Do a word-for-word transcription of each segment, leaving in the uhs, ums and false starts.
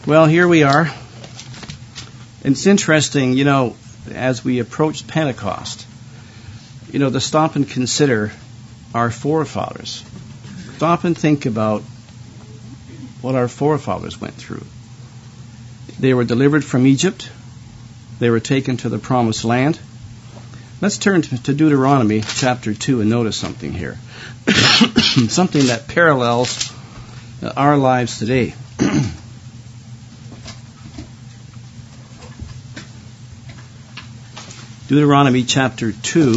Well, here we are. It's interesting, you know, as we approach Pentecost, you know, to stop and consider our forefathers. Stop and think about what our forefathers went through. They were delivered from Egypt. They were taken to the promised land. Let's turn to Deuteronomy chapter two and notice something here. Something that parallels our lives today. Deuteronomy chapter two.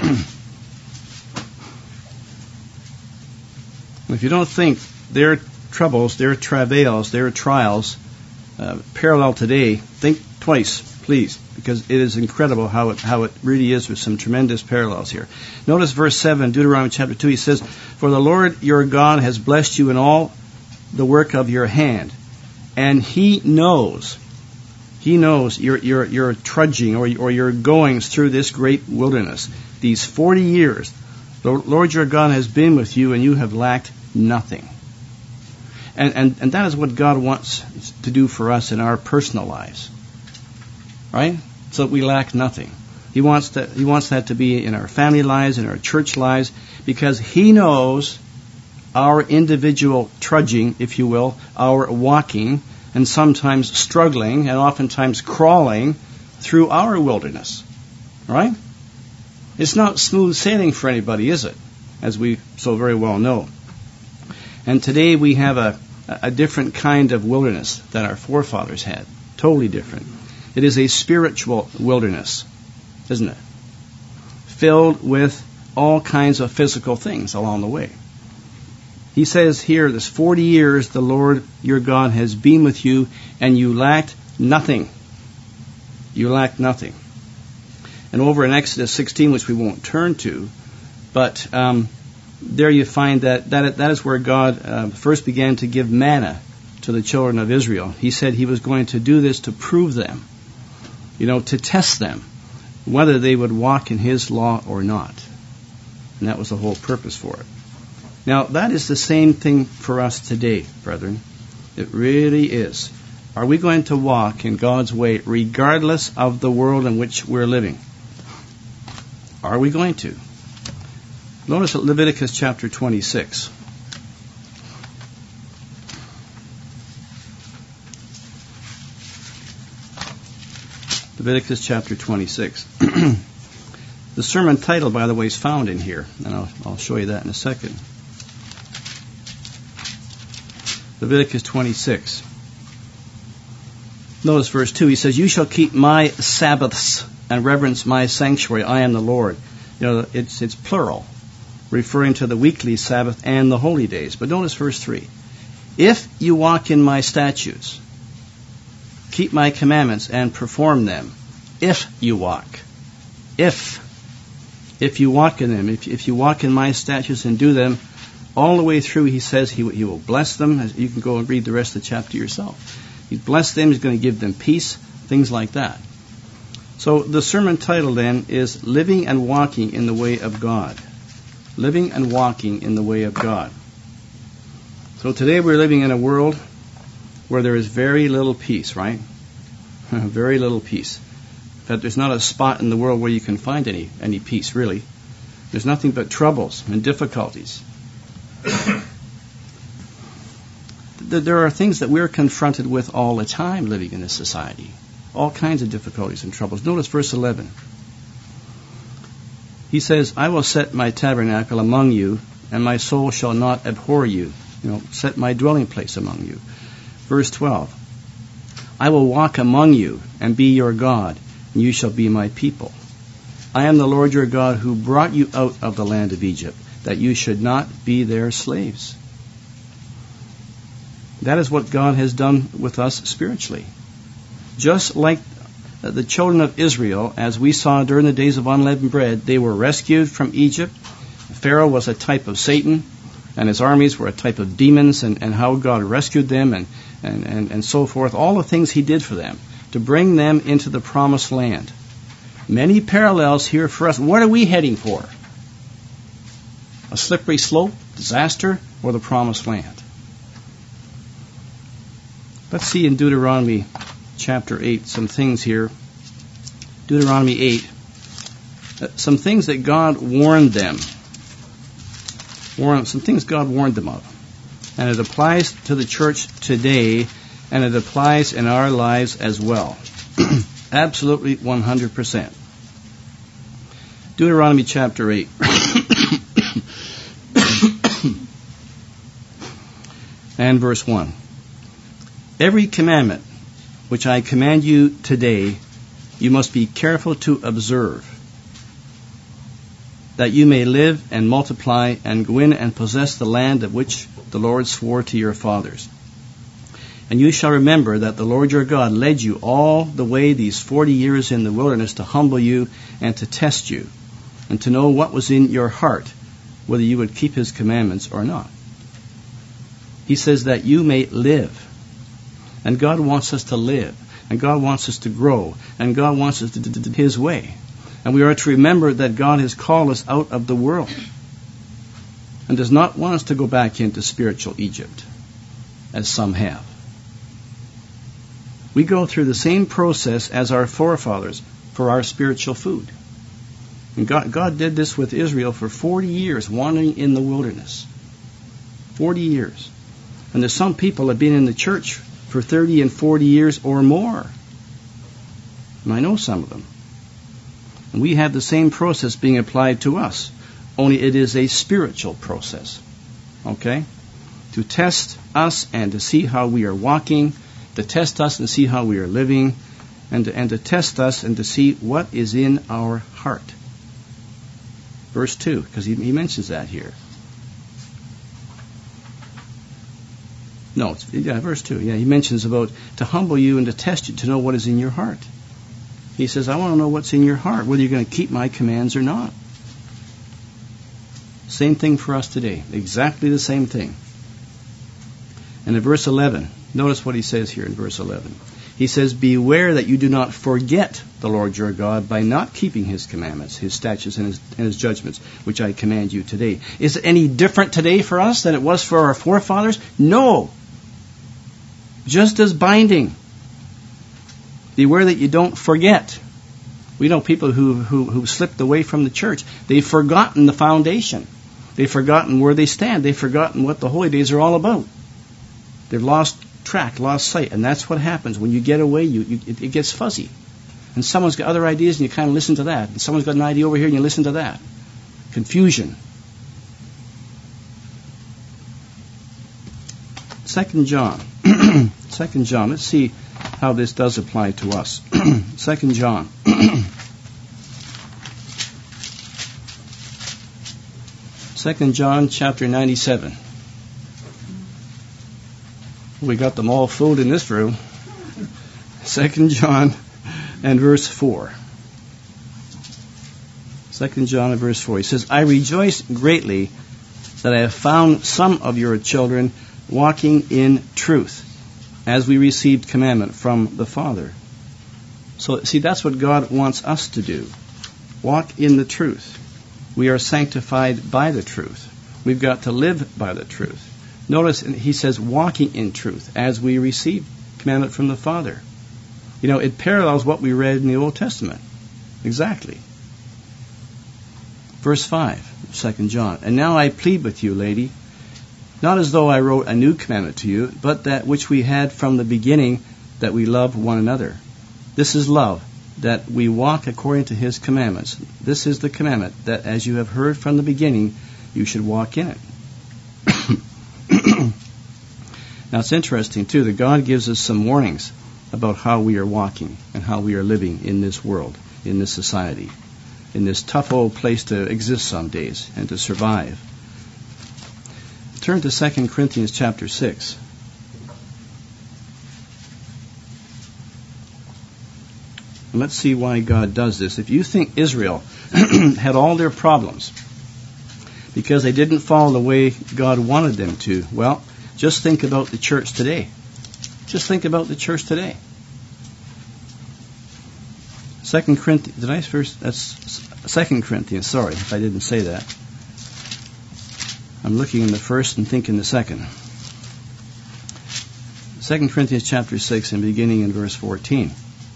If you don't think their troubles, their travails, their trials uh, parallel today, think twice, please, because it is incredible how it how it really is with some tremendous parallels here. Notice verse seven, Deuteronomy chapter two. He says, "For the Lord your God has blessed you in all the work of your hand, and He knows." He knows you're, you're, you're trudging or, or you're going through this great wilderness. These forty years, the Lord your God has been with you and you have lacked nothing. And, and, and that is what God wants to do for us in our personal lives. Right? So that we lack nothing. He wants that, he wants that to be in our family lives, in our church lives, because He knows our individual trudging, if you will, our walking, and sometimes struggling and oftentimes crawling through our wilderness. Right? It's not smooth sailing for anybody, is it? As we so very well know. And today we have a, a different kind of wilderness that our forefathers had. Totally different. It is a spiritual wilderness, isn't it? Filled with all kinds of physical things along the way. He says here, this forty years the Lord your God has been with you, and you lacked nothing. You lacked nothing. And over in Exodus sixteen, which we won't turn to, but um, there you find that that, that is where God uh, first began to give manna to the children of Israel. He said He was going to do this to prove them, you know, to test them, whether they would walk in His law or not. And that was the whole purpose for it. Now, that is the same thing for us today, brethren. It really is. Are we going to walk in God's way regardless of the world in which we're living? Are we going to? Notice Leviticus chapter twenty-six. Leviticus chapter twenty-six. The sermon title, by the way, is found in here, and I'll, I'll show you that in a second. Leviticus twenty-six. Notice verse two. He says, "You shall keep my Sabbaths and reverence my sanctuary. I am the Lord." You know, it's it's plural, referring to the weekly Sabbath and the holy days. But notice verse three. "If you walk in my statutes, keep my commandments and perform them." If you walk. If. If you walk in them. If, if you walk in my statutes and do them, all the way through, he says he, he will bless them. You can go and read the rest of the chapter yourself. He's blessed them. He's going to give them peace, things like that. So the sermon title then is Living and Walking in the Way of God. Living and walking in the way of God. So today we're living in a world where there is very little peace, right? Very little peace. In fact, there's not a spot in the world where you can find any, any peace, really. There's nothing but troubles and difficulties. There are things that we're confronted with all the time living in this society. All kinds of difficulties and troubles. Notice verse eleven. He says, "I will set my tabernacle among you, and my soul shall not abhor you." You know, set my dwelling place among you. Verse twelve. "I will walk among you and be your God, and you shall be my people. I am the Lord your God who brought you out of the land of Egypt, that you should not be their slaves." That is what God has done with us spiritually. Just like the children of Israel, as we saw during the days of unleavened bread, they were rescued from Egypt. Pharaoh was a type of Satan, and his armies were a type of demons, and, and how God rescued them and, and, and, and so forth. All the things He did for them to bring them into the promised land. Many parallels here for us. What are we heading for? A slippery slope, disaster, or the promised land? Let's see in Deuteronomy chapter eight some things here. Deuteronomy eight. Uh, some things that God warned them. Warned, some things God warned them of. And it applies to the church today, and it applies in our lives as well. Absolutely one hundred percent. Deuteronomy chapter eight. And verse one. Every commandment which I command you today, you must be careful to observe, that you may live and multiply and go in and possess the land of which the Lord swore to your fathers. And you shall remember that the Lord your God led you all the way these forty years in the wilderness to humble you and to test you, and to know what was in your heart, whether you would keep his commandments or not. He says that you may live. And God wants us to live. And God wants us to grow. And God wants us to do his way. And we are to remember that God has called us out of the world and does not want us to go back into spiritual Egypt, as some have. We go through the same process as our forefathers for our spiritual food. And God, God did this with Israel for forty years, wandering in the wilderness. forty years. And there's some people that have been in the church for thirty and forty years or more. And I know some of them. And we have the same process being applied to us, only it is a spiritual process. Okay? To test us and to see how we are walking, to test us and see how we are living, and to, and to test us and to see what is in our heart. Verse two, because he, he mentions that here. No, it's, yeah, verse two. Yeah, he mentions about to humble you and to test you, to know what is in your heart. He says, I want to know what's in your heart, whether you're going to keep my commands or not. Same thing for us today. Exactly the same thing. And in verse eleven, notice what he says here in verse eleven. He says, beware that you do not forget the Lord your God by not keeping his commandments, his statutes, and his, and his judgments, which I command you today. Is it any different today for us than it was for our forefathers? No. Just as binding. Beware that you don't forget. We know people who, who, who slipped away from the church. They've forgotten the foundation. They've forgotten where they stand. They've forgotten what the holy days are all about. They've lost track, lost sight. And that's what happens. When you get away, you, you it, it gets fuzzy. And someone's got other ideas and you kind of listen to that. And someone's got an idea over here and you listen to that. Confusion. Second John. Second John. Let's see how this does apply to us. Second John. Second John chapter ninety-seven. We got them all filled in this room. Second John and verse four. Second John and verse four. He says, I rejoice greatly that I have found some of your children walking in truth, as we received commandment from the Father. So, see, that's what God wants us to do. Walk in the truth. We are sanctified by the truth. We've got to live by the truth. Notice he says walking in truth as we receive commandment from the Father. You know, it parallels what we read in the Old Testament. Exactly. Verse five, Second John. And now I plead with you, lady, not as though I wrote a new commandment to you, but that which we had from the beginning, that we love one another. This is love, that we walk according to his commandments. This is the commandment, that as you have heard from the beginning, you should walk in it. Now it's interesting, too, that God gives us some warnings about how we are walking and how we are living in this world, in this society, in this tough old place to exist some days and to survive. Turn to Second Corinthians chapter six. And let's see why God does this. If you think Israel had all their problems because they didn't follow the way God wanted them to, well, just think about the church today. Just think about the church today. Second Corinthians, did I first? That's Second Corinthians. Sorry if I didn't say that. I'm looking in the first and thinking the second. Second Corinthians chapter six and beginning in verse fourteen.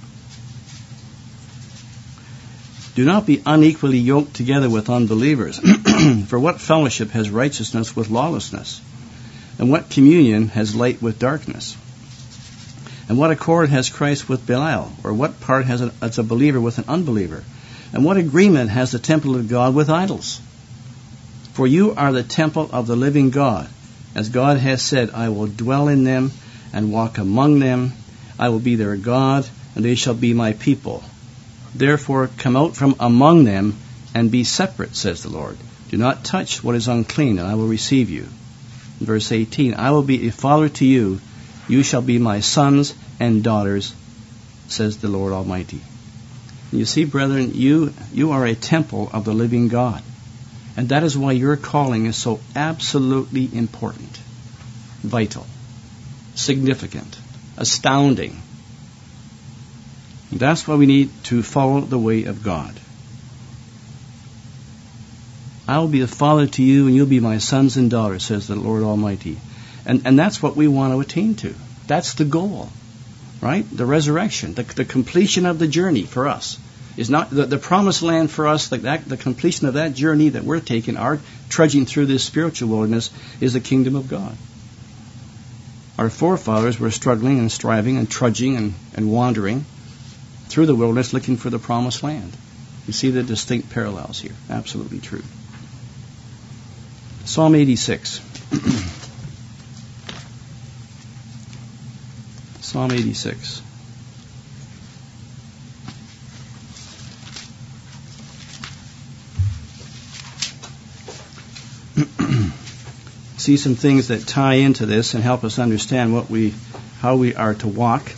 Do not be unequally yoked together with unbelievers. For what fellowship has righteousness with lawlessness? And what communion has light with darkness? And what accord has Christ with Belial? Or what part has a, as a believer with an unbeliever? And what agreement has the temple of God with idols? For you are the temple of the living God. As God has said, I will dwell in them and walk among them. I will be their God, and they shall be my people. Therefore come out from among them and be separate, says the Lord. Do not touch what is unclean, and I will receive you. Verse eighteen, I will be a father to you. You shall be my sons and daughters, says the Lord Almighty. And you see, brethren, you, you are a temple of the living God. And that is why your calling is so absolutely important, vital, significant, astounding. And that's why we need to follow the way of God. I will be a father to you, and you'll be my sons and daughters, says the Lord Almighty. And, and that's what we want to attain to. That's the goal, right? The resurrection, the, the completion of the journey for us. Is not the, the promised land for us, like that, the completion of that journey that we're taking, our trudging through this spiritual wilderness, is the kingdom of God. Our forefathers were struggling and striving and trudging and, and wandering through the wilderness looking for the promised land. You see the distinct parallels here. Absolutely true. Psalm eighty-six. Psalm eighty-six. See some things that tie into this and help us understand what we, how we are to walk,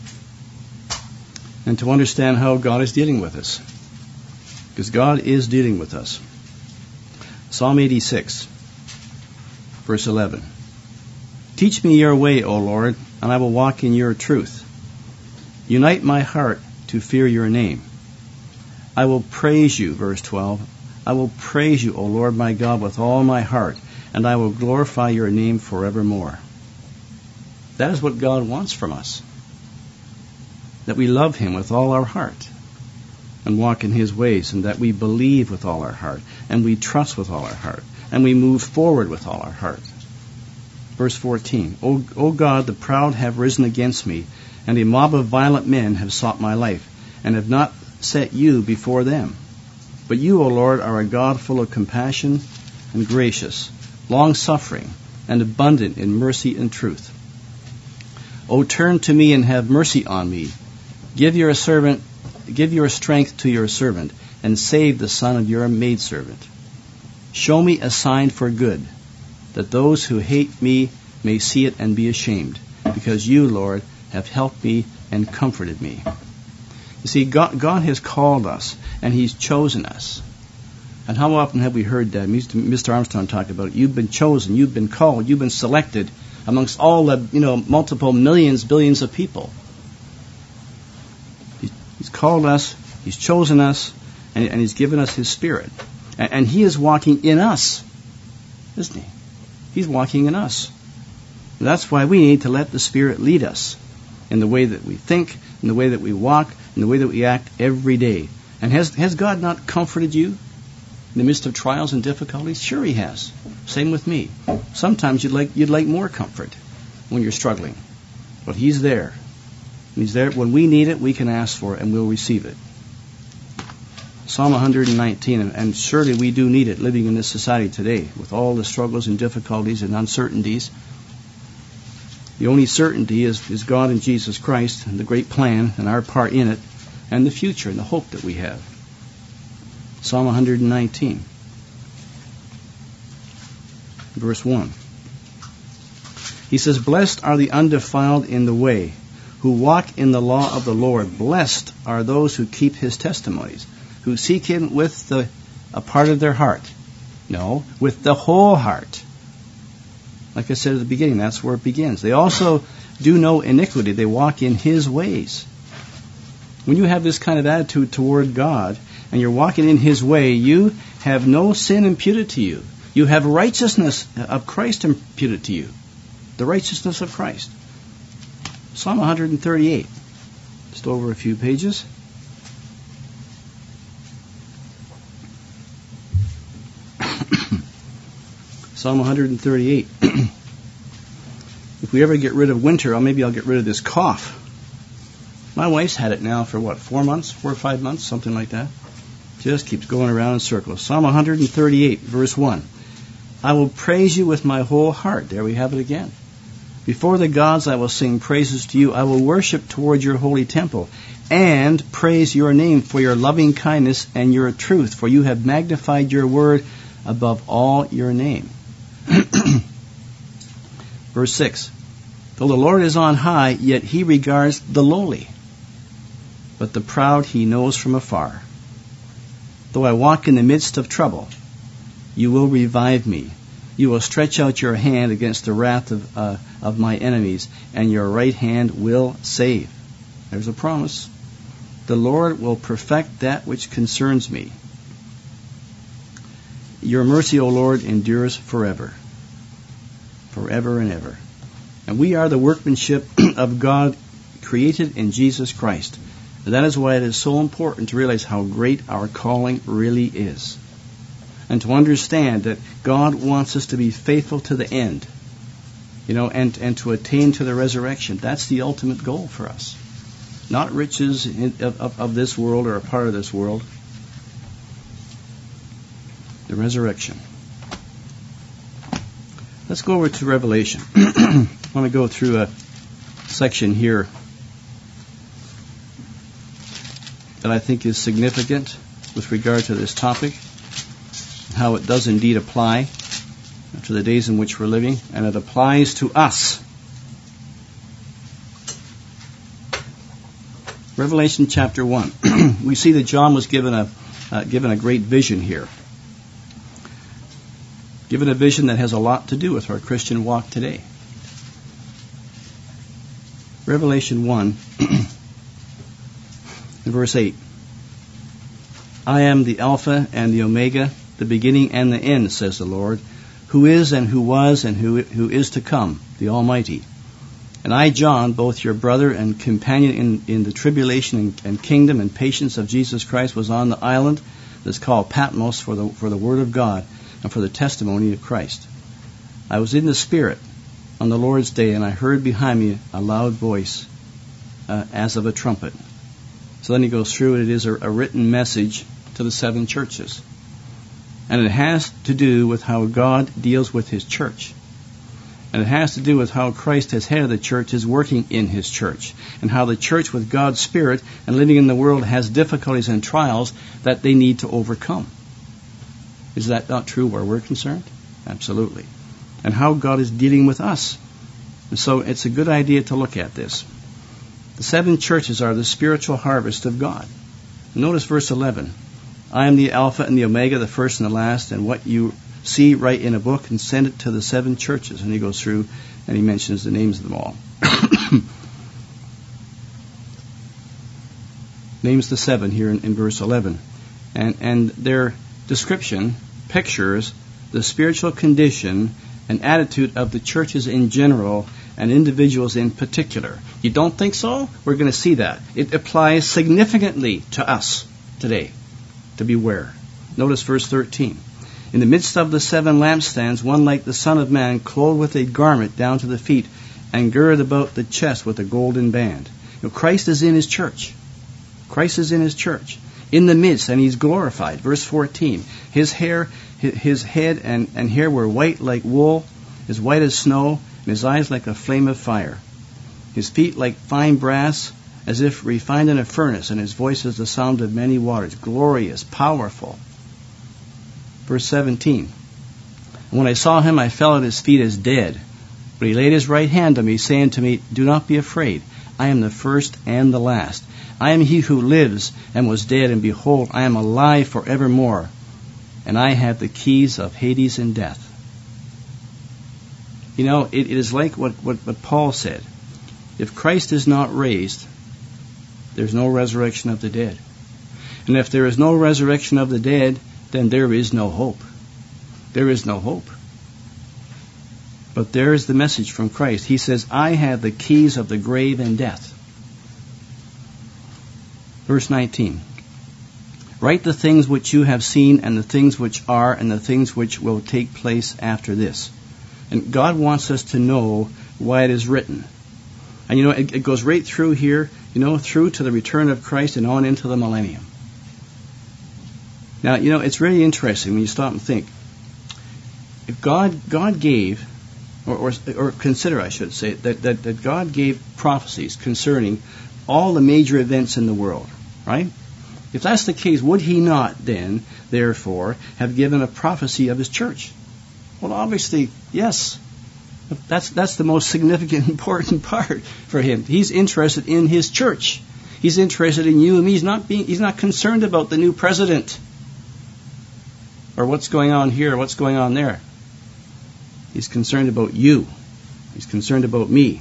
and to understand how God is dealing with us. Because God is dealing with us. Psalm eighty-six, verse eleven. Teach me your way, O Lord, and I will walk in your truth. Unite my heart to fear your name. I will praise you, verse twelve. I will praise you, O Lord my God, with all my heart, and I will glorify your name forevermore. That is what God wants from us. That we love him with all our heart and walk in his ways, and that we believe with all our heart, and we trust with all our heart, and we move forward with all our heart. Verse fourteen, O, o God, the proud have risen against me, and a mob of violent men have sought my life, and have not set you before them. But you, O Lord, are a God full of compassion and gracious, long-suffering, and abundant in mercy and truth. O turn to me and have mercy on me. Give your servant, give your strength to your servant, and save the son of your maidservant. Show me a sign for good, that those who hate me may see it and be ashamed, because you, Lord, have helped me and comforted me. You see, God, God has called us, and he's chosen us. And how often have we heard that? Mister Armstrong talked about it. You've been chosen, you've been called, you've been selected amongst all the, you know, multiple millions, billions of people. He's called us, he's chosen us, and, and he's given us his Spirit. And, and he is walking in us, isn't he? He's walking in us. And that's why we need to let the Spirit lead us in the way that we think, in the way that we walk, in the way that we act every day. And has, has God not comforted you in the midst of trials and difficulties? Sure he has. Same with me. Sometimes you'd like you'd like more comfort when you're struggling. But he's there. And he's there. When we need it, we can ask for it and we'll receive it. Psalm one nineteen, and, and surely we do need it living in this society today with all the struggles and difficulties and uncertainties. The only certainty is, is God and Jesus Christ and the great plan and our part in it and the future and the hope that we have. Psalm one nineteen, verse one. He says, Blessed are the undefiled in the way, who walk in the law of the Lord. Blessed are those who keep his testimonies, who seek him with the, a part of their heart. No, with the whole heart. Like I said at the beginning, that's where it begins. They also do no iniquity. They walk in his ways. When you have this kind of attitude toward God, and you're walking in his way, you have no sin imputed to you. You have righteousness of Christ imputed to you. The righteousness of Christ. Psalm one thirty-eight. Just over a few pages. Psalm one thirty-eight. If we ever get rid of winter, or maybe I'll get rid of this cough. My wife's had it now for what, four months, four or five months, something like that. Just keeps going around in circles. Psalm one thirty-eight, verse one. I will praise you with my whole heart. There we have it again. Before the gods I will sing praises to you. I will worship toward your holy temple and praise your name for your loving kindness and your truth, for you have magnified your word above all your name. Verse six. Though the Lord is on high, yet he regards the lowly, but the proud he knows from afar. Though I walk in the midst of trouble, you will revive me. You will stretch out your hand against the wrath of, uh, of my enemies, and your right hand will save. There's a promise. The Lord will perfect that which concerns me. Your mercy, O Lord, endures forever. Forever and ever. And we are the workmanship of God created in Jesus Christ. And that is why it is so important to realize how great our calling really is. And to understand that God wants us to be faithful to the end. You know, and, and to attain to the resurrection. That's the ultimate goal for us. Not riches in, of, of, of this world or a part of this world. The resurrection. Let's go over to Revelation. I want to go through a section here that I think is significant with regard to this topic, how it does indeed apply to the days in which we're living, and it applies to us. Revelation chapter one. We see that John was given a uh, given a great vision here. Given a vision that has a lot to do with our Christian walk today. Revelation one, in verse eight. I am the Alpha and the Omega, the beginning and the end, says the Lord, who is and who was and who who is to come, the Almighty. And I, John, both your brother and companion in, in the tribulation and, and kingdom and patience of Jesus Christ, was on the island that's called Patmos for the for the word of God and for the testimony of Christ. I was in the Spirit on the Lord's day, and I heard behind me a loud voice uh, as of a trumpet. So then he goes through it. It is a, a written message to the seven churches. And it has to do with how God deals with His church. And it has to do with how Christ, as head of the church, is working in His church. And how the church, with God's Spirit and living in the world, has difficulties and trials that they need to overcome. Is that not true where we're concerned? Absolutely. And how God is dealing with us. And so it's a good idea to look at this. The seven churches are the spiritual harvest of God. Notice verse eleven. I am the Alpha and the Omega, the first and the last, and what you see, write in a book and send it to the seven churches. And he goes through and he mentions the names of them all. Names the seven here in, in verse eleven. And, and their description pictures the spiritual condition and attitude of the churches in general and individuals in particular. You don't think so? We're going to see that. It applies significantly to us today, to beware. Notice verse thirteen. In the midst of the seven lampstands, one like the Son of Man, clothed with a garment down to the feet, and girded about the chest with a golden band. You know, Christ is in His church. Christ is in His church. In the midst, and He's glorified. Verse fourteen. His hair, his head and, and hair were white like wool, as white as snow, and his eyes like a flame of fire. His feet like fine brass, as if refined in a furnace, and his voice is the sound of many waters. Glorious, powerful. Verse seventeen. And when I saw him, I fell at his feet as dead. But he laid his right hand on me, saying to me, do not be afraid. I am the first and the last. I am he who lives and was dead, and behold, I am alive forevermore. And I have the keys of Hades and death. You know, it, it is like what, what, what Paul said. If Christ is not raised, there's no resurrection of the dead. And if there is no resurrection of the dead, then there is no hope. There is no hope. But there is the message from Christ. He says, I have the keys of the grave and death. Verse nineteen. Write the things which you have seen, and the things which are, and the things which will take place after this. And God wants us to know why it is written. And you know, it, it goes right through here, you know, through to the return of Christ and on into the millennium. Now, you know, it's really interesting when you stop and think. If God God gave, or or, or consider, I should say, that, that, that God gave prophecies concerning all the major events in the world, right? If that's the case, would he not then, therefore, have given a prophecy of his church? Well, obviously, yes. That's that's the most significant, important part for him. He's interested in his church. He's interested in you and me. He's not being. He's not concerned about the new president or what's going on here or what's going on there. He's concerned about you. He's concerned about me.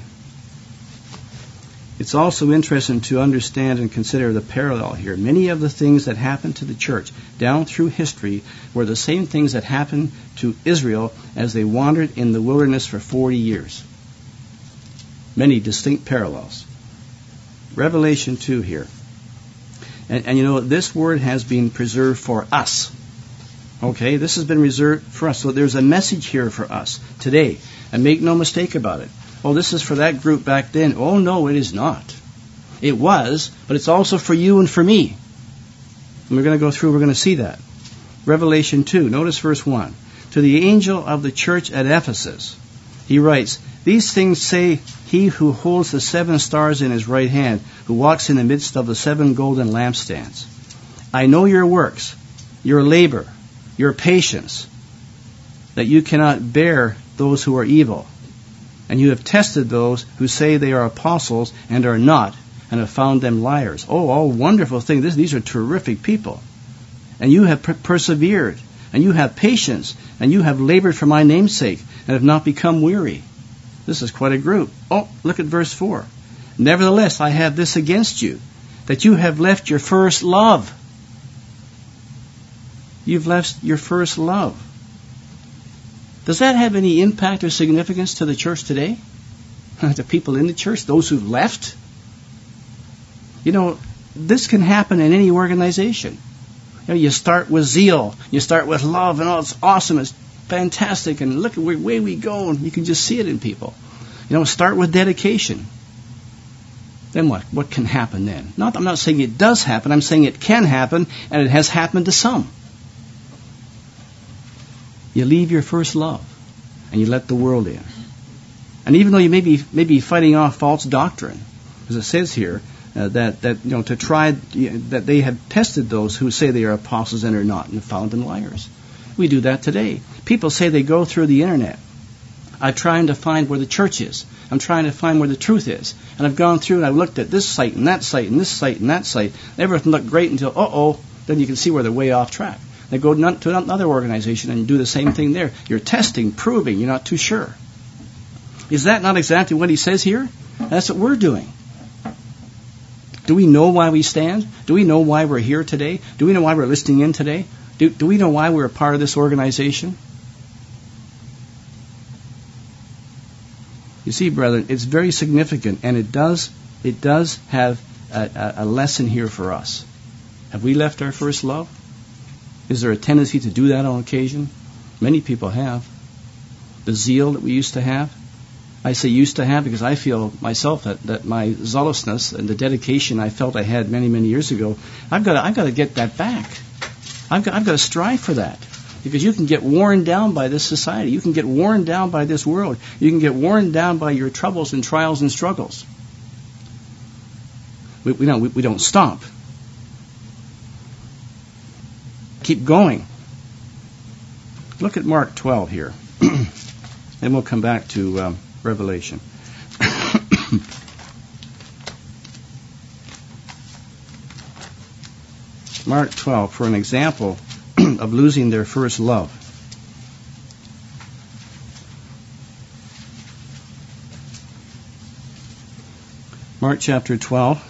It's also interesting to understand and consider the parallel here. Many of the things that happened to the church down through history were the same things that happened to Israel as they wandered in the wilderness for forty years. Many distinct parallels. Revelation two here. And, and you know, this word has been preserved for us. Okay, this has been reserved for us. So there's a message here for us today. And make no mistake about it. Oh, this is for that group back then. Oh, no, it is not. It was, but it's also for you and for me. And we're going to go through, we're going to see that. Revelation two, notice verse one. To the angel of the church at Ephesus, he writes, These things say he who holds the seven stars in his right hand, who walks in the midst of the seven golden lampstands. I know your works, your labor, your patience, that you cannot bear those who are evil. And you have tested those who say they are apostles and are not, and have found them liars. Oh, all wonderful thing. This, these are terrific people. And you have per- persevered, and you have patience, and you have labored for my name's sake, and have not become weary. This is quite a group. Oh, look at verse four. Nevertheless, I have this against you, that you have left your first love. You've left your first love. Does that have any impact or significance to the church today? The people in the church, those who've left? You know, this can happen in any organization. You know, you start with zeal, you start with love, and oh, it's awesome, it's fantastic, and look at where way we go, and you can just see it in people. You know, start with dedication. Then what? What can happen then? Not, I'm not saying it does happen, I'm saying it can happen, and it has happened to some. You leave your first love, and you let the world in. And even though you may be, may be fighting off false doctrine, as it says here, uh, that, that you know to try you know, that they have tested those who say they are apostles and are not, and found them liars. We do that today. People say they go through the internet. I'm trying to find where the church is. I'm trying to find where the truth is. And I've gone through and I've looked at this site and that site and this site and that site. Everything looked great until, uh-oh, then you can see where they're way off track. They go to another organization and do the same thing there. You're testing, proving, you're not too sure. Is that not exactly what he says here? That's what we're doing. Do we know why we stand? Do we know why we're here today? Do we know why we're listening in today? Do, do we know why we're a part of this organization? You see, brethren, it's very significant, and it does it does have a, a lesson here for us. Have we left our first love? Is there a tendency to do that on occasion? Many people have. The zeal that we used to have. I say used to have because I feel myself that, that my zealousness and the dedication I felt I had many, many years ago, I've got to, I've got to get that back. I've got, I've got to strive for that. Because you can get worn down by this society. You can get worn down by this world. You can get worn down by your troubles and trials and struggles. We, we, don't, we, we don't stop. Keep going. Look at Mark twelve here. Then we'll come back to um, Revelation. Mark twelve, for an example of losing their first love. Mark chapter twelve.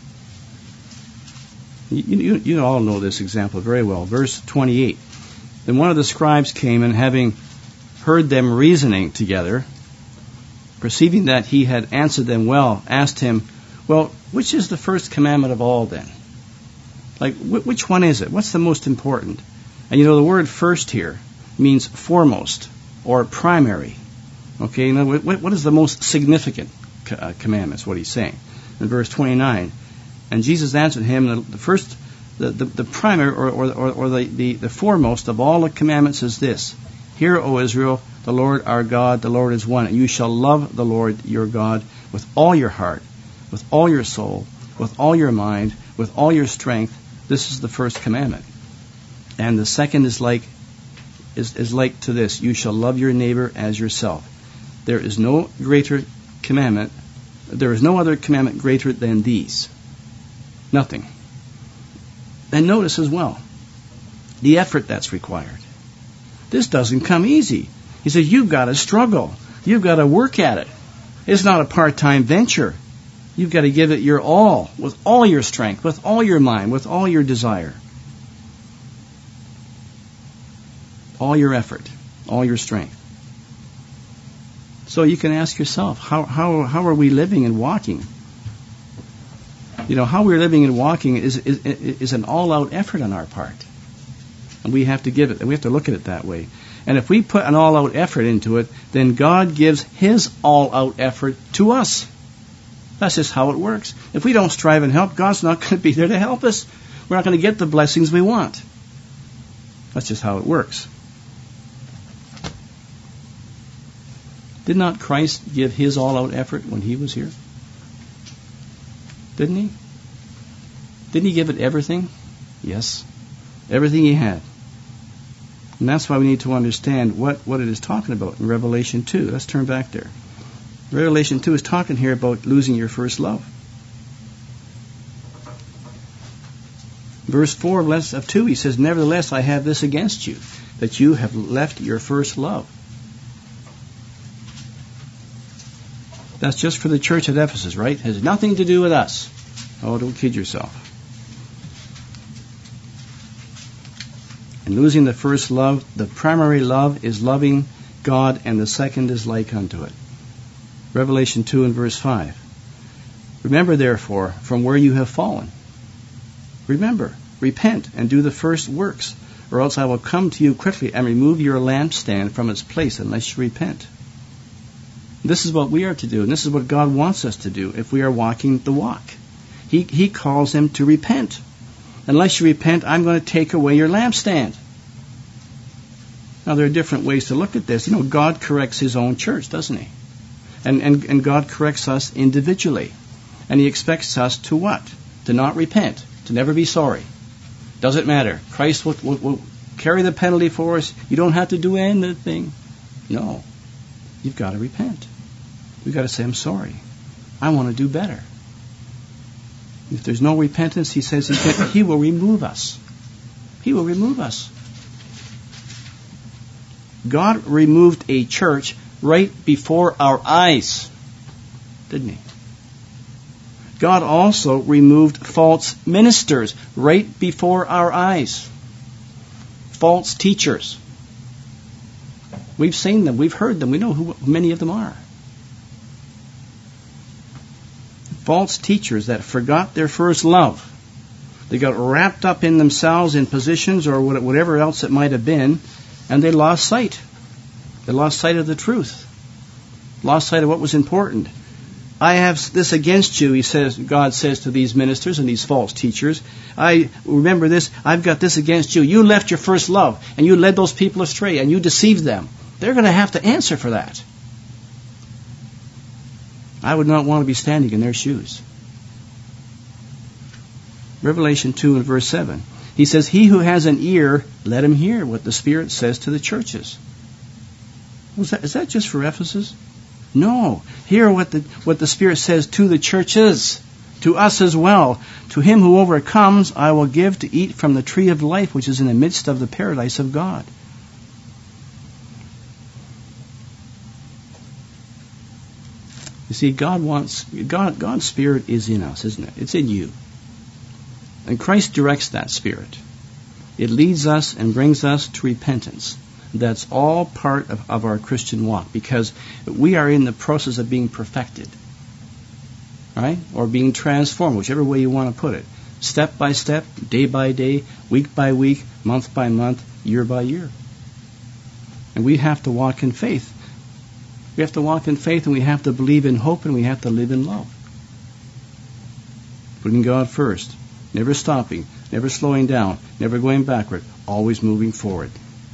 You, you, you all know this example very well. Verse twenty-eight. Then one of the scribes came, and having heard them reasoning together, perceiving that he had answered them well, asked him, well, which is the first commandment of all then? Like, wh- which one is it? What's the most important? And you know, the word first here means foremost or primary. Okay, now what, what is the most significant co- uh, commandment is what he's saying. In verse twenty-nine, and Jesus answered him, the, the first, the, the, the primary or, or, or, or the, the, the foremost of all the commandments is this. Hear, O Israel, the Lord our God, the Lord is one. And you shall love the Lord your God with all your heart, with all your soul, with all your mind, with all your strength. This is the first commandment. And the second is like is, is like to this. You shall love your neighbor as yourself. There is no greater commandment. There is no other commandment greater than these. Nothing. And notice as well, the effort that's required. This doesn't come easy. He says, you've got to struggle. You've got to work at it. It's not a part-time venture. You've got to give it your all, with all your strength, with all your mind, with all your desire. All your effort, all your strength. So you can ask yourself, how, how, how are we living and walking? You know, how we're living and walking is, is, is an all-out effort on our part. And we have to give it, and we have to look at it that way. And if we put an all-out effort into it, then God gives His all-out effort to us. That's just how it works. If we don't strive and help, God's not going to be there to help us. We're not going to get the blessings we want. That's just how it works. Did not Christ give His all-out effort when He was here? Didn't He? Didn't He give it everything? Yes. Everything He had. And that's why we need to understand what, what it is talking about in Revelation two. Let's turn back there. Revelation two is talking here about losing your first love. Verse four of two, he says, nevertheless, I have this against you, that you have left your first love. That's just for the church at Ephesus, right? It has nothing to do with us. Oh, don't kid yourself. And losing the first love, the primary love is loving God, and the second is like unto it. Revelation two and verse five. Remember, therefore, from where you have fallen. Remember, repent, and do the first works, or else I will come to you quickly and remove your lampstand from its place unless you repent. This is what we are to do, and this is what God wants us to do if we are walking the walk. He, he calls them to repent. Unless you repent, I'm going to take away your lampstand. Now, there are different ways to look at this. You know, God corrects His own church, doesn't He? And, and, and God corrects us individually. And He expects us to what? To not repent, to never be sorry. Doesn't matter. Christ will, will, will carry the penalty for us. You don't have to do anything. No. You've got to repent. You've got to say, I'm sorry. I want to do better. If there's no repentance, He says he, can, he will remove us. He will remove us. God removed a church right before our eyes, didn't He? God also removed false ministers right before our eyes. False teachers. We've seen them. We've heard them. We know who many of them are. False teachers that forgot their first love. They got wrapped up in themselves in positions or whatever else it might have been, and they lost sight. They lost sight of the truth. Lost sight of what was important. I have this against you, he says, God says to these ministers and these false teachers. I remember this, I've got this against you. You left your first love, and you led those people astray, and you deceived them. They're going to have to answer for that. I would not want to be standing in their shoes. Revelation two and verse seven. He says, he who has an ear, let him hear what the Spirit says to the churches. Was that, is that just for Ephesus? No. Hear what the, what the Spirit says to the churches, to us as well. To him who overcomes, I will give to eat from the tree of life, which is in the midst of the paradise of God. You see, God wants, God, God's Spirit is in us, isn't it? It's in you. And Christ directs that Spirit. It leads us and brings us to repentance. That's all part of, of our Christian walk, because we are in the process of being perfected, right? Or being transformed, whichever way you want to put it. Step by step, day by day, week by week, month by month, year by year. And we have to walk in faith. We have to walk in faith, and we have to believe in hope, and we have to live in love. Putting God first, never stopping, never slowing down, never going backward, always moving forward.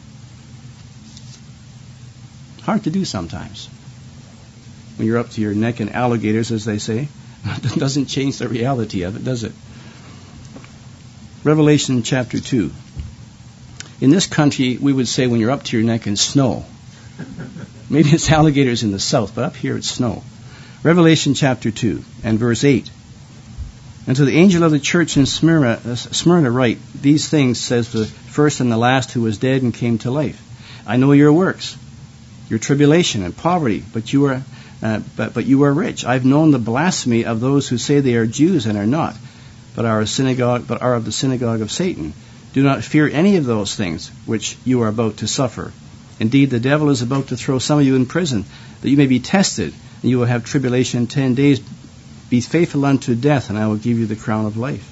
Hard to do sometimes. When you're up to your neck in alligators, as they say, it doesn't change the reality of it, does it? Revelation chapter two. In this country, we would say when you're up to your neck in snow. Maybe it's alligators in the south, but up here it's snow. Revelation chapter two and verse eight. And to the angel of the church in Smyrna, uh, Smyrna write, these things says the first and the last who was dead and came to life. I know your works, your tribulation and poverty, but you are uh, but, but you are rich. I've known the blasphemy of those who say they are Jews and are not, but are a synagogue, but are of the synagogue of Satan. Do not fear any of those things which you are about to suffer. Indeed, the devil is about to throw some of you in prison, that you may be tested, and you will have tribulation ten days. Be faithful unto death, and I will give you the crown of life.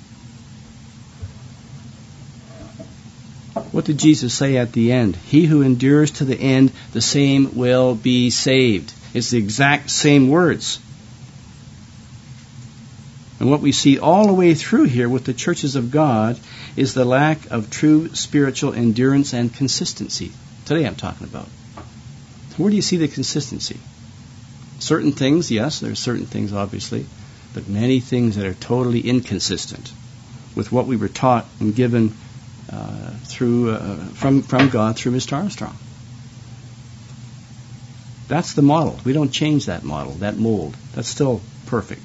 What did Jesus say at the end? He who endures to the end, the same will be saved. It's the exact same words. And what we see all the way through here with the churches of God is the lack of true spiritual endurance and consistency. Today I'm talking about. Where do you see the consistency? Certain things, yes, there are certain things, obviously, but many things that are totally inconsistent with what we were taught and given uh, through uh, from from God through Mister Armstrong. That's the model. We don't change that model, that mold. That's still perfect.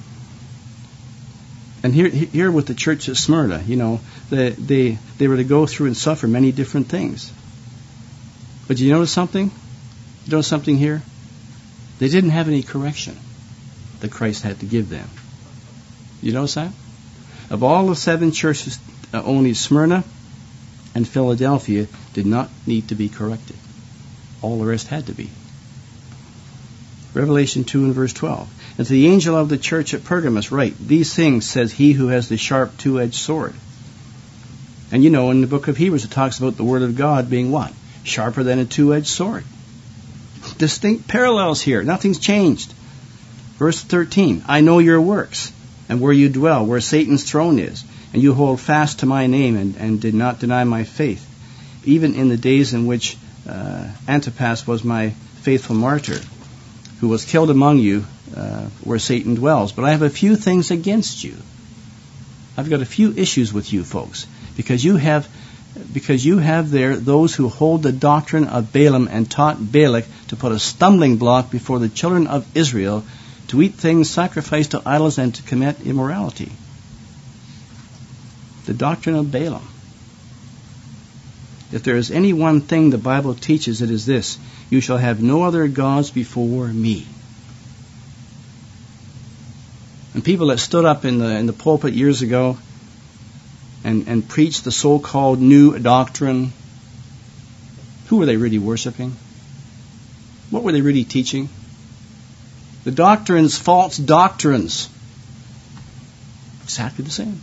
And here, here with the church at Smyrna, you know, they they they were to go through and suffer many different things. But you notice something? You notice something here? They didn't have any correction that Christ had to give them. You notice that? Of all the seven churches, uh, only Smyrna and Philadelphia did not need to be corrected. All the rest had to be. Revelation two and verse twelve. And to the angel of the church at Pergamos write, these things says he who has the sharp two-edged sword. And you know, in the book of Hebrews it talks about the word of God being what? Sharper than a two-edged sword. Distinct parallels here. Nothing's changed. Verse thirteen, I know your works, and where you dwell, where Satan's throne is, and you hold fast to my name, and, and did not deny my faith, even in the days in which uh, Antipas was my faithful martyr, who was killed among you, uh, where Satan dwells. But I have a few things against you. I've got a few issues with you folks, because you have Because you have there those who hold the doctrine of Balaam and taught Balak to put a stumbling block before the children of Israel to eat things sacrificed to idols and to commit immorality. The doctrine of Balaam. If there is any one thing the Bible teaches, it is this: you shall have no other gods before me. And people that stood up in the in the pulpit years ago and, and preached the so-called new doctrine, who were they really worshiping? What were they really teaching? The doctrines, false doctrines. Exactly the same.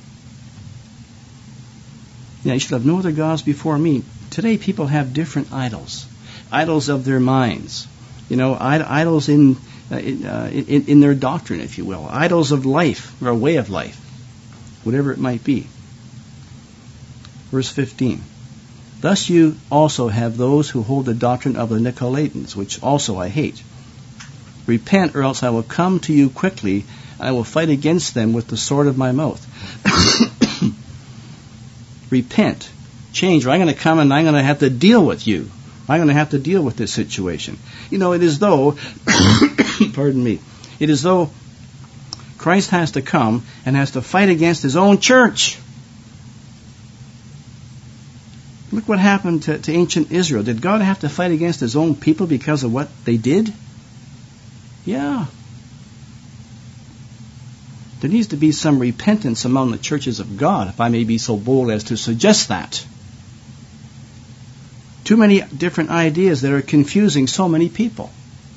Yeah, you shall have no other gods before me. Today people have different idols. Idols of their minds. You know, idols in, uh, in, uh, in, in their doctrine, if you will. Idols of life, or a way of life. Whatever it might be. Verse fifteen. Thus you also have those who hold the doctrine of the Nicolaitans, which also I hate. Repent, or else I will come to you quickly, and I will fight against them with the sword of my mouth. Repent, change, or I'm going to come and I'm going to have to deal with you. I'm going to have to deal with this situation. You know, it is though, pardon me, it is though Christ has to come and has to fight against his own church. Look what happened to, to ancient Israel. Did God have to fight against his own people because of what they did? Yeah. There needs to be some repentance among the churches of God, if I may be so bold as to suggest that. Too many different ideas that are confusing so many people.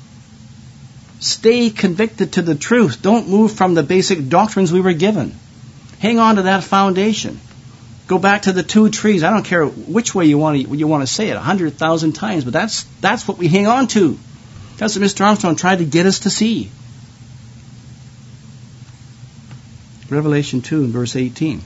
Stay convicted to the truth. Don't move from the basic doctrines we were given. Hang on to that foundation. Go back to the two trees. I don't care which way you want to, you want to say it, a hundred thousand times, but that's, that's what we hang on to. That's what Mister Armstrong tried to get us to see. Revelation two and verse eighteen.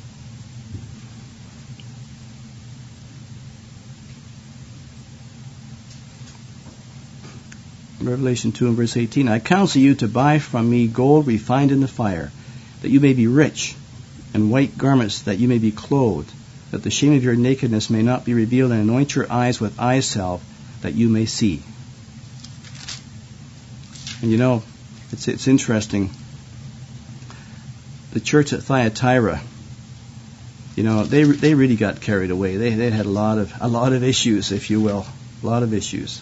Revelation two and verse eighteen. I counsel you to buy from me gold refined in the fire, that you may be rich, and white garments, that you may be clothed, that the shame of your nakedness may not be revealed, and anoint your eyes with eye salve, that you may see. And you know, it's it's interesting. The church at Thyatira, you know, they they really got carried away. They they had a lot of a lot of issues, if you will, a lot of issues.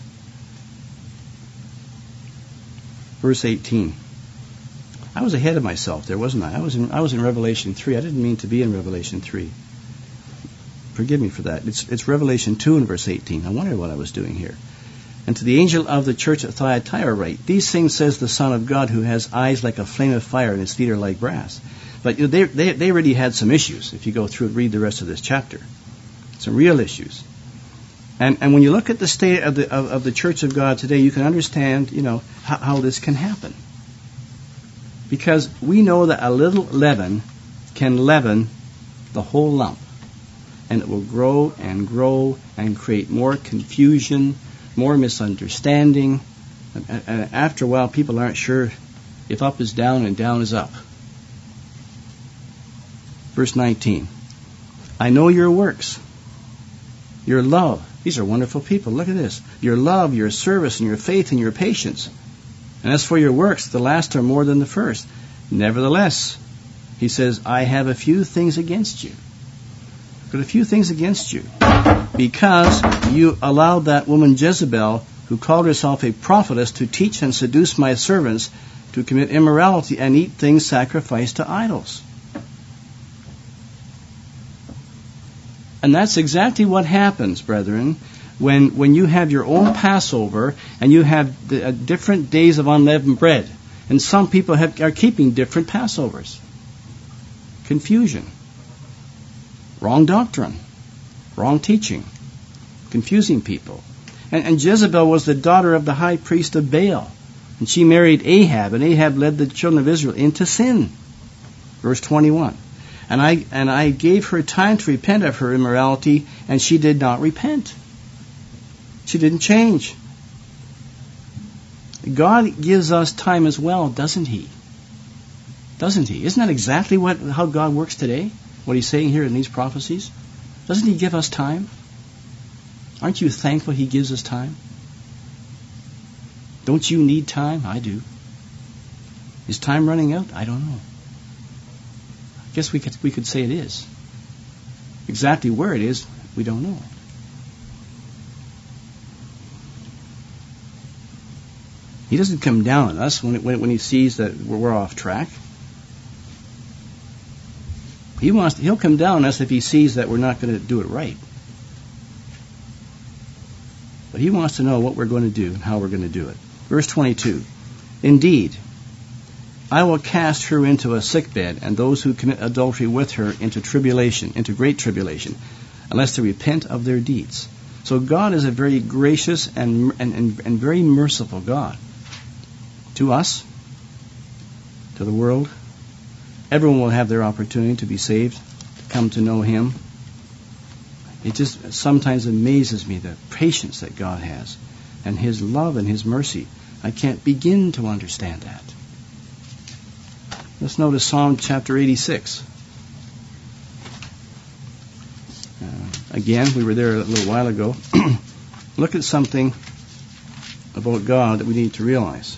Verse eighteen. I was ahead of myself there, wasn't I? I was in I was in Revelation three. I didn't mean to be in Revelation three. Forgive me for that. It's it's Revelation two and verse eighteen. I wondered what I was doing here. And to the angel of the church at Thyatira write, these things says the Son of God, who has eyes like a flame of fire and his feet are like brass. But you know, they they they already had some issues. If you go through and read the rest of this chapter, some real issues. And and when you look at the state of the of, of the church of God today, you can understand, you know, how, how this can happen. Because we know that a little leaven can leaven the whole lump, and it will grow and grow and create more confusion, more misunderstanding. And, and after a while, people aren't sure if up is down and down is up. Verse nineteen. I know your works, your love. These are wonderful people. Look at this. Your love, your service, and your faith, and your patience. And as for your works, the last are more than the first. Nevertheless, he says, I have a few things against you. Got a few things against you. Because you allowed that woman Jezebel, who called herself a prophetess, to teach and seduce my servants to commit immorality and eat things sacrificed to idols. And that's exactly what happens, brethren, when when you have your own Passover and you have the, uh, different days of unleavened bread. And some people have, are keeping different Passovers. Confusion. Wrong doctrine. Wrong teaching. Confusing people. And, and Jezebel was the daughter of the high priest of Baal. And she married Ahab, and Ahab led the children of Israel into sin. Verse twenty-one. And I and I gave her time to repent of her immorality, and she did not repent. She didn't change. God gives us time as well, doesn't He? Doesn't He? Isn't that exactly what how God works today? What He's saying here in these prophecies? Doesn't He give us time? Aren't you thankful He gives us time? Don't you need time? I do. Is time running out? I don't know. I guess we could we could say it is. Exactly where it is, we don't know. He doesn't come down on us when, when, when He sees that we're off track. He wants to, He'll come down on us if He sees that we're not going to do it right. But He wants to know what we're going to do and how we're going to do it. Verse twenty-two. Indeed, I will cast her into a sickbed, and those who commit adultery with her into tribulation, into great tribulation, unless they repent of their deeds. So God is a very gracious and and, and, and very merciful God. To us, to the world, everyone will have their opportunity to be saved, to come to know Him. It just sometimes amazes me the patience that God has, and His love and His mercy. I can't begin to understand that. Let's notice Psalm chapter eighty-six. Uh, again, we were there a little while ago. Look at something about God that we need to realize.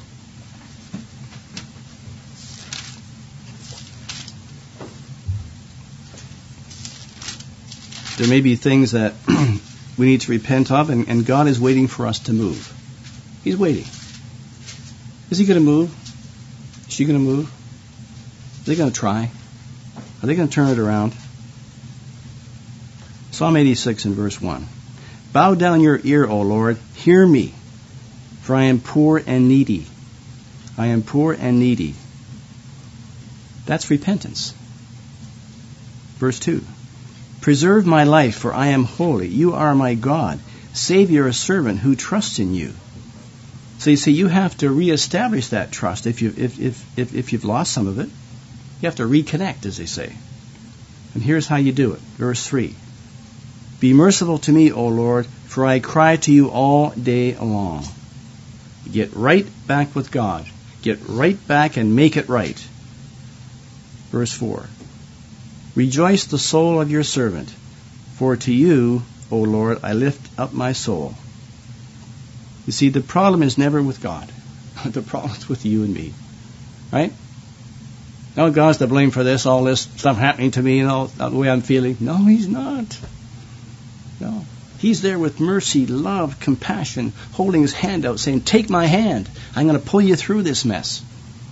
There may be things that we need to repent of, and, and God is waiting for us to move. He's waiting. Is He going to move? Is she going to move? Are they going to try? Are they going to turn it around? Psalm eighty-six and verse one. Bow down your ear, O Lord. Hear me, for I am poor and needy. I am poor and needy. That's repentance. Verse two. Preserve my life, for I am holy. You are my God. Save your servant who trusts in you. So you see, you have to reestablish that trust if, you, if, if, if, if you've lost some of it. You have to reconnect, as they say. And here's how you do it. Verse three. Be merciful to me, O Lord, for I cry to you all day long. Get right back with God. Get right back and make it right. Verse four. Rejoice the soul of your servant, for to you, O Lord, I lift up my soul. You see, the problem is never with God. The problem is with you and me. Right? No, God's to blame for this, all this stuff happening to me and all the way I'm feeling. No, He's not. No. He's there with mercy, love, compassion, holding His hand out, saying, take my hand. I'm going to pull you through this mess.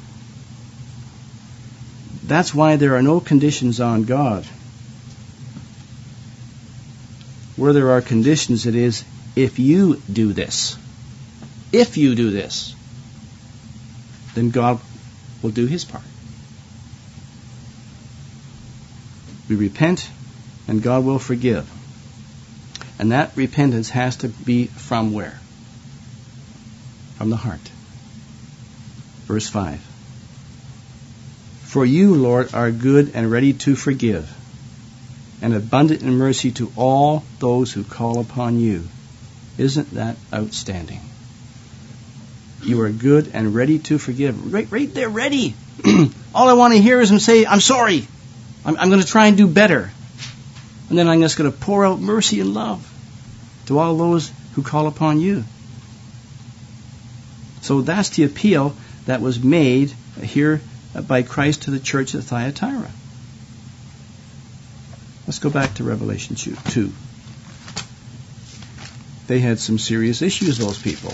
That's why there are no conditions on God. Where there are conditions, it is, if you do this, if you do this, then God will do His part. We repent, and God will forgive. And that repentance has to be from where? From the heart. Verse five. For you, Lord, are good and ready to forgive, and abundant in mercy to all those who call upon you. Isn't that outstanding? You are good and ready to forgive. Right, right there, ready. All I want to hear is Him say, I'm sorry. I'm, I'm going to try and do better. And then I'm just going to pour out mercy and love to all those who call upon you. So that's the appeal that was made here by Christ to the church at Thyatira. Let's go back to Revelation two. They had some serious issues, those people.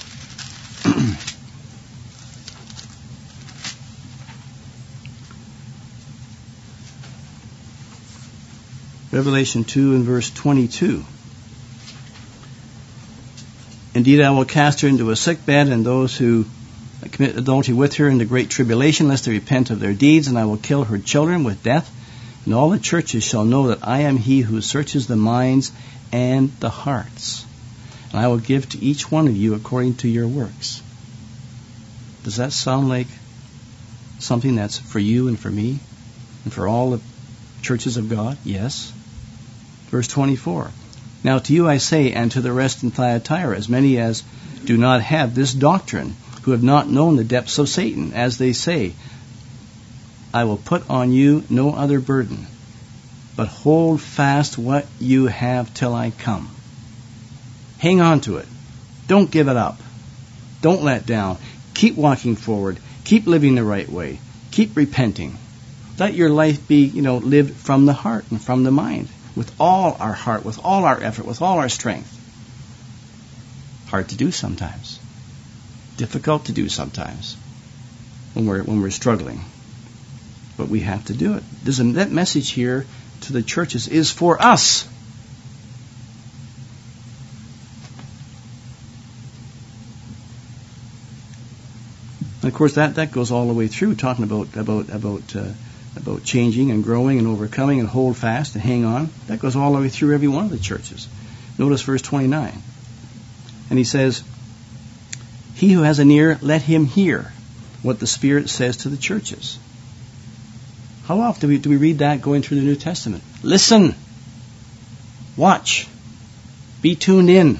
Revelation two and verse twenty-two. Indeed, I will cast her into a sick bed, and those who commit adultery with her into great tribulation, lest they repent of their deeds, and I will kill her children with death. And all the churches shall know that I am He who searches the minds and the hearts. And I will give to each one of you according to your works. Does that sound like something that's for you and for me and for all the churches of God? Yes. Verse twenty-four. Now to you I say, and to the rest in Thyatira, as many as do not have this doctrine, who have not known the depths of Satan, as they say, I will put on you no other burden, but hold fast what you have till I come. Hang on to it. Don't give it up. Don't let down. Keep walking forward. Keep living the right way. Keep repenting. Let your life be, you know, lived from the heart and from the mind, with all our heart, with all our effort, with all our strength. Hard to do sometimes. Difficult to do sometimes when we're when we're struggling. But we have to do it. There's a, that message here to the churches is for us. And of course, that, that goes all the way through, talking about about about uh, about changing and growing and overcoming and hold fast and hang on. That goes all the way through every one of the churches. Notice verse twenty-nine. And he says, he who has an ear, let him hear what the Spirit says to the churches. How often do we, do we read that going through the New Testament? Listen. Watch. Be tuned in.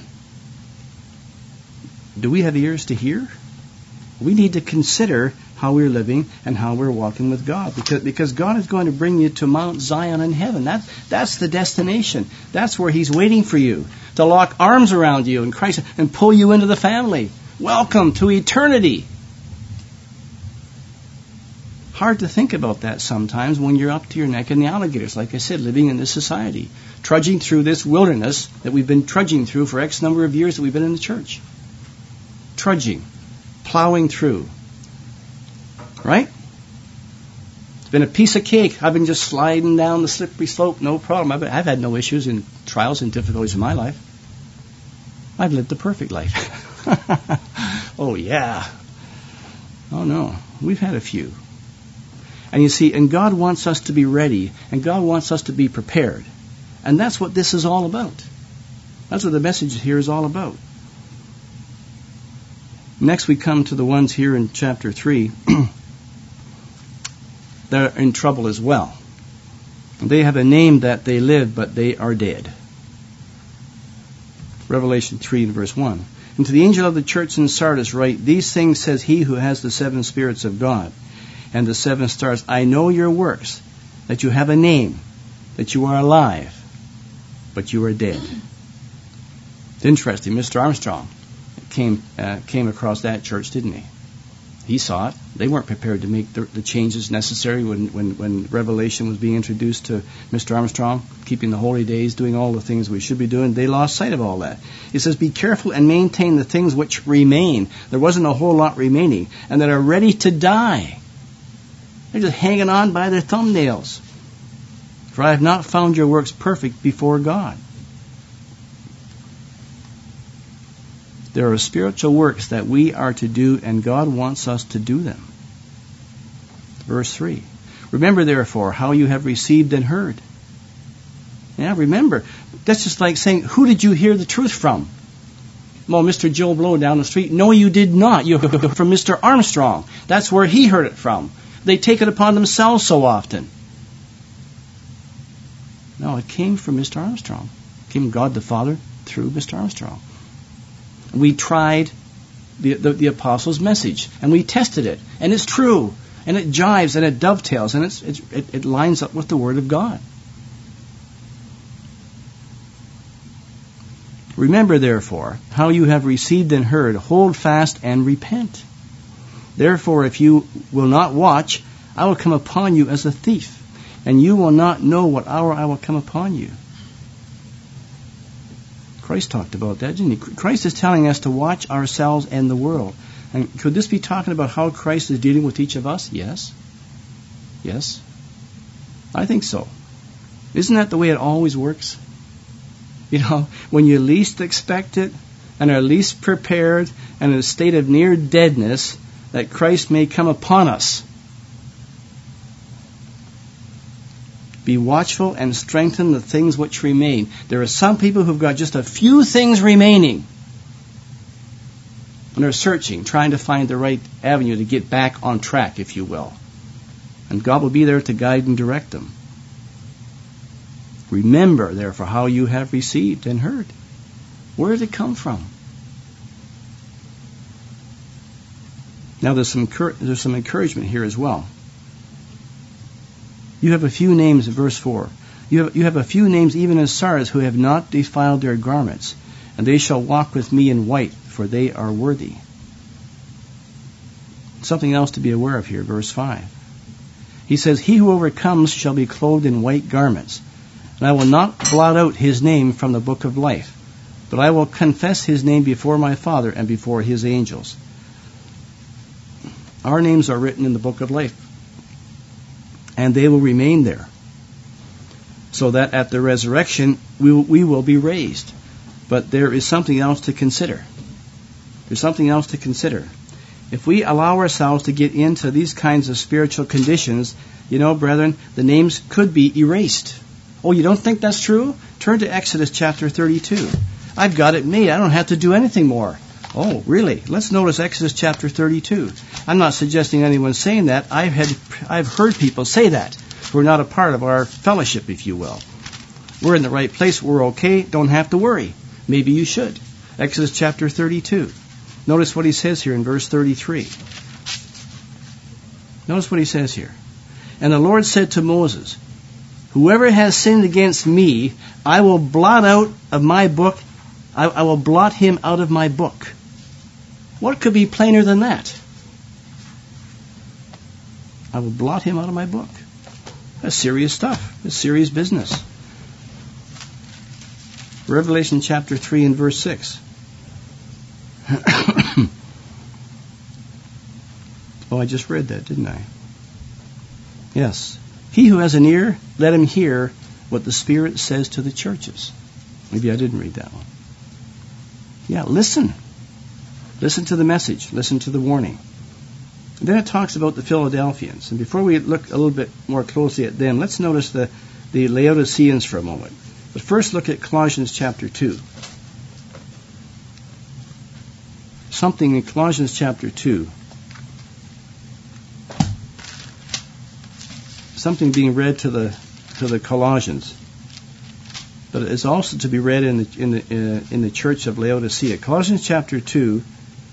Do we have ears to hear? We need to consider how we're living and how we're walking with God. Because, because God is going to bring you to Mount Zion in heaven. That, that's the destination. That's where He's waiting for you. To lock arms around you in Christ and pull you into the family. Welcome to eternity. Hard to think about that sometimes when you're up to your neck in the alligators, like I said, living in this society, trudging through this wilderness that we've been trudging through for X number of years that we've been in the church. Trudging, plowing through. Right? It's been a piece of cake. I've been just sliding down the slippery slope, no problem. I've, I've had no issues and trials and difficulties in my life. I've lived the perfect life. Oh, yeah. Oh, no. We've had a few. And you see, and God wants us to be ready, and God wants us to be prepared. And that's what this is all about. That's what the message here is all about. Next we come to the ones here in chapter three that are in trouble as well. They have a name that they live, but they are dead. Revelation three and verse one. And to the angel of the church in Sardis write, these things says he who has the seven spirits of God and the seven stars. I know your works, that you have a name, that you are alive, but you are dead. It's interesting. Mister Armstrong came uh, came across that church, didn't he? He saw it. They weren't prepared to make the, the changes necessary when, when, when Revelation was being introduced to Mister Armstrong, keeping the holy days, doing all the things we should be doing. They lost sight of all that. It says, be careful and maintain the things which remain. There wasn't a whole lot remaining. And that are ready to die. They're just hanging on by their thumbnails. For I have not found your works perfect before God. There are spiritual works that we are to do, and God wants us to do them. Verse three. Remember, therefore, how you have received and heard. Yeah, remember. That's just like saying, who did you hear the truth from? Well, Mister Joe Blow down the street. No, you did not. You heard it from Mister Armstrong. That's where he heard it from. They take it upon themselves so often. No, it came from Mister Armstrong. It came from God the Father through Mister Armstrong. We tried the, the, the apostles' message, and we tested it, and it's true, and it jives, and it dovetails, and it's, it's, it, it lines up with the Word of God. Remember, therefore, how you have received and heard, hold fast and repent. Therefore, if you will not watch, I will come upon you as a thief, and you will not know what hour I will come upon you. Christ talked about that, didn't he? Christ is telling us to watch ourselves and the world. And could this be talking about how Christ is dealing with each of us? Yes. Yes. I think so. Isn't that the way it always works? You know, when you least expect it and are least prepared and in a state of near deadness, that Christ may come upon us. Be watchful and strengthen the things which remain. There are some people who've got just a few things remaining. And are searching, trying to find the right avenue to get back on track, if you will. And God will be there to guide and direct them. Remember, therefore, how you have received and heard. Where did it come from? Now, there's some, there's some encouragement here as well. You have a few names, verse four. You have, you have a few names even in Sardis who have not defiled their garments, and they shall walk with me in white, for they are worthy. Something else to be aware of here, verse five. He says, he who overcomes shall be clothed in white garments, and I will not blot out his name from the book of life, but I will confess his name before my Father and before his angels. Our names are written in the book of life. And they will remain there. So that at the resurrection, we will, we will be raised. But there is something else to consider. There's something else to consider. If we allow ourselves to get into these kinds of spiritual conditions, you know, brethren, the names could be erased. Oh, you don't think that's true? Turn to Exodus chapter thirty-two. I've got it made. I don't have to do anything more. Oh, really? Let's notice Exodus chapter thirty-two. I'm not suggesting anyone's saying that. I've had, I've heard people say that who are not a part of our fellowship, if you will. We're in the right place. We're okay. Don't have to worry. Maybe you should. Exodus chapter thirty-two. Notice what he says here in verse thirty-three. Notice what he says here. And the Lord said to Moses, whoever has sinned against me, I will blot out of my book. I, I will blot him out of my book. What could be plainer than that? I will blot him out of my book. That's serious stuff. That's serious business. Revelation chapter three and verse six. Oh, I just read that, didn't I? Yes. He who has an ear, let him hear what the Spirit says to the churches. Maybe I didn't read that one. Yeah, listen. Listen to the message. Listen to the warning. And then it talks about the Philadelphians. And before we look a little bit more closely at them, let's notice the, the Laodiceans for a moment. But first look at Colossians chapter two. Something in Colossians chapter two. Something being read to the to the Colossians, but it is also to be read in the in the uh, in the church of Laodicea. Colossians chapter two,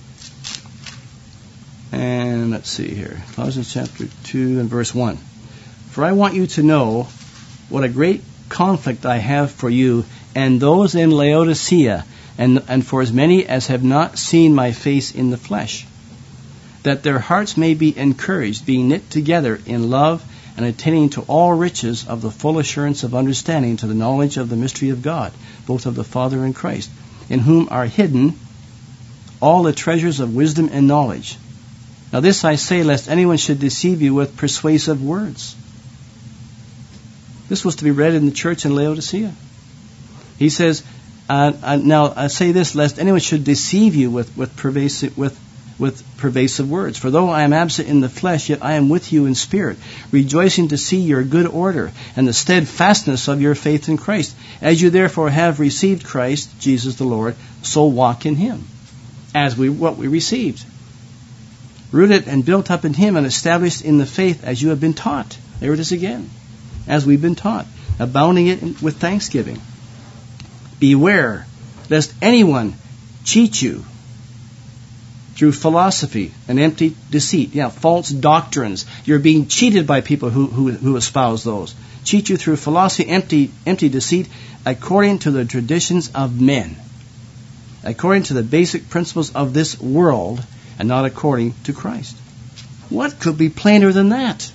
and let's see here. Colossians chapter two and verse one. For I want you to know what a great conflict I have for you and those in Laodicea, and and for as many as have not seen my face in the flesh, that their hearts may be encouraged, being knit together in love, and attaining to all riches of the full assurance of understanding, to the knowledge of the mystery of God, both of the Father and Christ, in whom are hidden all the treasures of wisdom and knowledge. Now this I say, lest anyone should deceive you with persuasive words. This was to be read in the church in Laodicea. He says, uh, uh, now I say this, lest anyone should deceive you with, with pervasive with with pervasive words. For though I am absent in the flesh, yet I am with you in spirit, rejoicing to see your good order and the steadfastness of your faith in Christ. As you therefore have received Christ, Jesus the Lord, so walk in him, as we what we received. Rooted and built up in him and established in the faith as you have been taught. There it is again. As we've been taught. Abounding it with thanksgiving. Beware lest anyone cheat you through philosophy and empty deceit. Yeah, false doctrines. You're being cheated by people who, who, who espouse those. Cheat you through philosophy, empty, empty deceit, according to the traditions of men. According to the basic principles of this world, and not according to Christ. What could be plainer than that?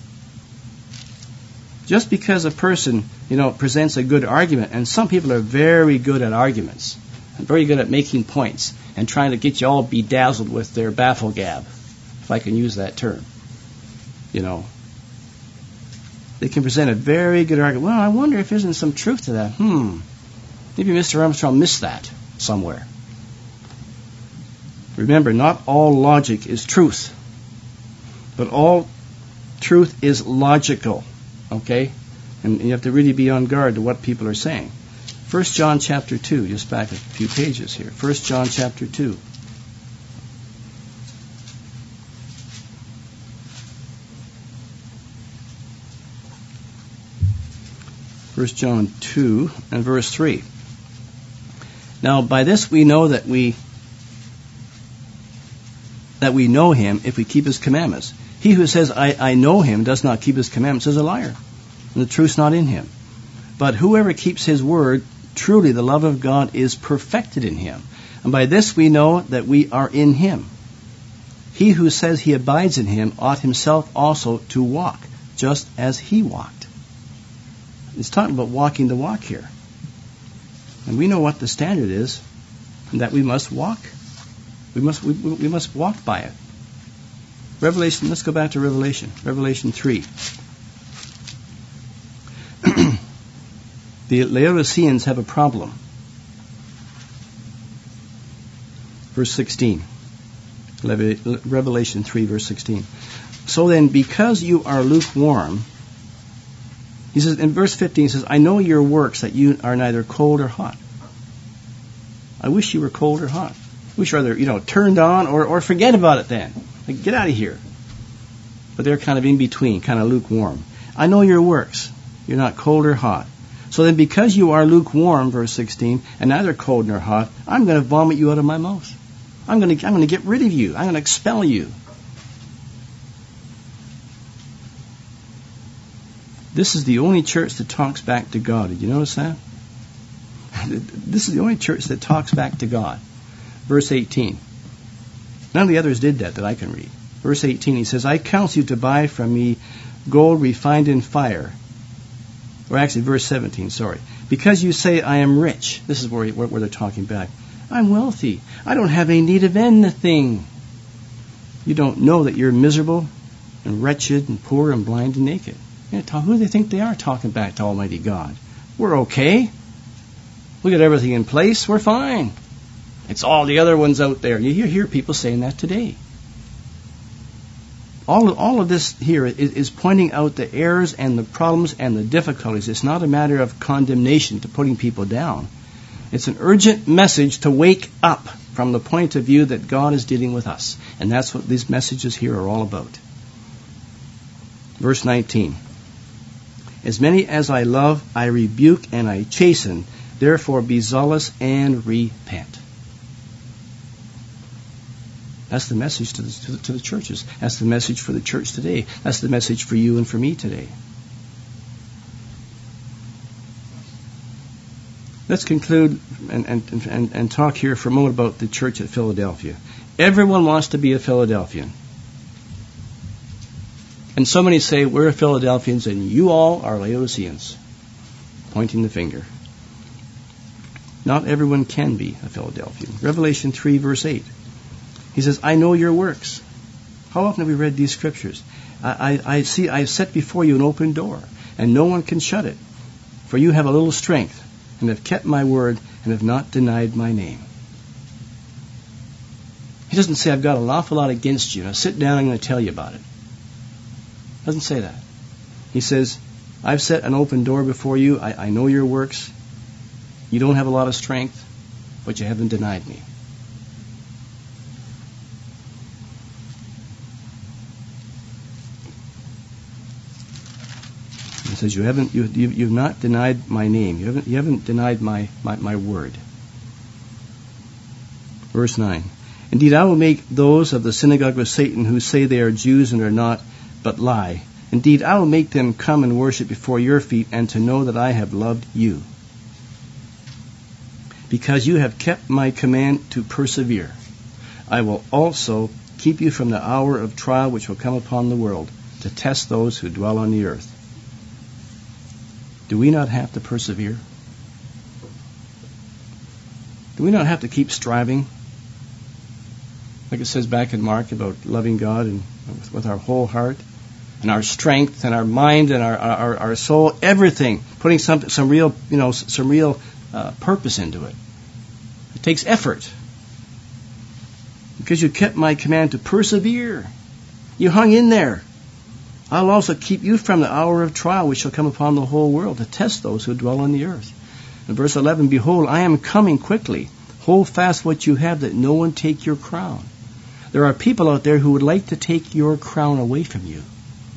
Just because a person, you know, presents a good argument, and some people are very good at arguments, and very good at making points, and trying to get you all bedazzled with their baffle gab, if I can use that term. You know, they can present a very good argument. Well, I wonder if there isn't some truth to that. Hmm, maybe Mister Armstrong missed that somewhere. Remember, not all logic is truth, but all truth is logical. Okay? And you have to really be on guard to what people are saying. First John chapter two, just back a few pages here. First John chapter two. First John two and verse three. Now by this we know that we that we know him if we keep his commandments. He who says, I, I know him, does not keep his commandments, is a liar, and the truth's not in him. But whoever keeps his word, truly the love of God is perfected in him. And by this we know that we are in him. He who says he abides in him ought himself also to walk, just as he walked. It's talking about walking the walk here. And we know what the standard is, and that we must walk. We must we, we must walk by it. Revelation, let's go back to Revelation. Revelation three. The Laodiceans have a problem. Verse sixteen. Revelation three, verse sixteen. So then, because you are lukewarm, he says, in verse fifteen, he says, I know your works, that you are neither cold or hot. I wish you were cold or hot. I wish you were either, you know, turned on or, or forget about it then. Like, get out of here. But they're kind of in between, kind of lukewarm. I know your works. You're not cold or hot. So then, because you are lukewarm, verse sixteen, and neither cold nor hot, I'm going to vomit you out of my mouth. I'm going to, I'm going to get rid of you. I'm going to expel you. This is the only church that talks back to God. Did you notice that? This is the only church that talks back to God. Verse eighteen. None of the others did that that I can read. Verse eighteen, he says, I counsel you to buy from me gold refined in fire. Or actually, verse seventeen, sorry. Because you say, I am rich. This is where, where they're talking back. I'm wealthy. I don't have any need of anything. You don't know that you're miserable and wretched and poor and blind and naked. You know, who do they think they are talking back to Almighty God? We're okay. We got everything in place. We're fine. It's all the other ones out there. You hear, hear people saying that today. All of, all of this here is, is pointing out the errors and the problems and the difficulties. It's not a matter of condemnation to putting people down. It's an urgent message to wake up from the point of view that God is dealing with us. And that's what these messages here are all about. Verse nineteen. As many as I love, I rebuke and I chasten. Therefore be zealous and repent. That's the message to the, to the, to the churches. That's the message for the church today. That's the message for you and for me today. Let's conclude and, and, and, and talk here for a moment about the church at Philadelphia. Everyone wants to be a Philadelphian. And so many say, we're Philadelphians and you all are Laodiceans, pointing the finger. Not everyone can be a Philadelphian. Revelation three, verse eight. He says, I know your works. How often have we read these scriptures? I, I, I see, I set before you an open door, and no one can shut it. For you have a little strength, and have kept my word, and have not denied my name. He doesn't say, I've got an awful lot against you. Now sit down, I'm going to tell you about it. He doesn't say that. He says, I've set an open door before you. I, I know your works. You don't have a lot of strength, but you haven't denied me. He says, you haven't, you, you, you've not denied my name. You haven't, you haven't denied my, my, my word. Verse nine. Indeed, I will make those of the synagogue of Satan who say they are Jews and are not, but lie. Indeed, I will make them come and worship before your feet, and to know that I have loved you. Because you have kept my command to persevere, I will also keep you from the hour of trial which will come upon the world, to test those who dwell on the earth. Do we not have to persevere? Do we not have to keep striving? Like it says back in Mark about loving God and with, with our whole heart and our strength and our mind and our our, our soul, everything, putting some some real you know some real uh, purpose into it. It takes effort. Because you kept my command to persevere, you hung in there. I'll also keep you from the hour of trial which shall come upon the whole world, to test those who dwell on the earth. In verse eleven, behold, I am coming quickly. Hold fast what you have, that no one take your crown. There are people out there who would like to take your crown away from you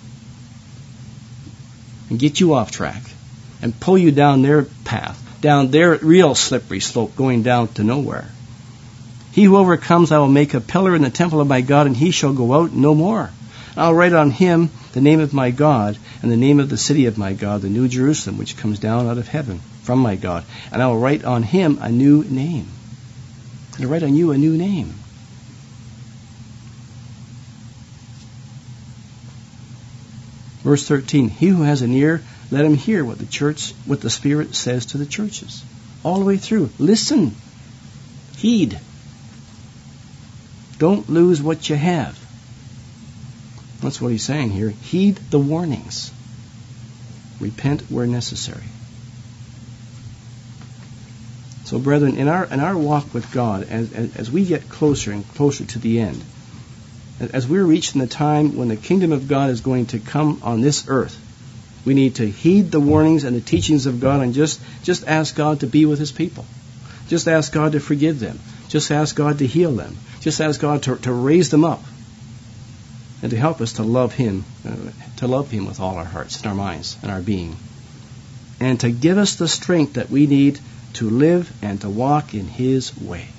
and get you off track and pull you down their path, down their real slippery slope, going down to nowhere. He who overcomes, I will make a pillar in the temple of my God, and he shall go out no more. I'll write on him the name of my God and the name of the city of my God, the New Jerusalem, which comes down out of heaven from my God. And I will write on him a new name. And I'll write on you a new name. Verse thirteen, he who has an ear, let him hear what the church, what the Spirit says to the churches. All the way through. Listen. Heed. Don't lose what you have. That's what he's saying here. Heed the warnings. Repent where necessary. So, brethren, in our in our walk with God, as, as, as we get closer and closer to the end, as we're reaching the time when the kingdom of God is going to come on this earth, we need to heed the warnings and the teachings of God and just, just ask God to be with his people. Just ask God to forgive them. Just ask God to heal them. Just ask God to, to raise them up. And to help us to love him, uh, to love him with all our hearts and our minds and our being. And to give us the strength that we need to live and to walk in his way.